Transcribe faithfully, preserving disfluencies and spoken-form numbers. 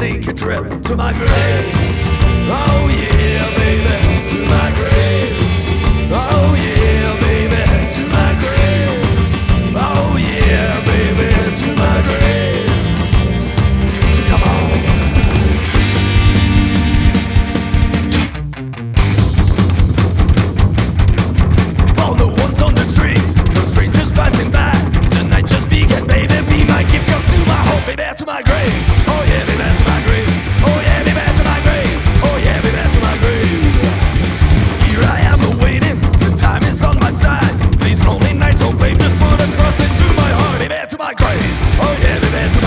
take a trip to my grave. Oh yeah, baby, to my grave. Oh yeah, baby, to my grave. Oh yeah, baby, to my grave. Come on. All the ones on the streets, no strangers passing by. The night just began, baby, be my gift. Come to my home, baby, to my grave. Oh yeah, baby, to my grave. Oh yeah, baby, to my grave. Oh yeah, baby, to my grave. Here I am awaiting, the time is on my side. These lonely nights, oh babe, just put a cross into my heart, baby, to my grave. Oh yeah, baby, to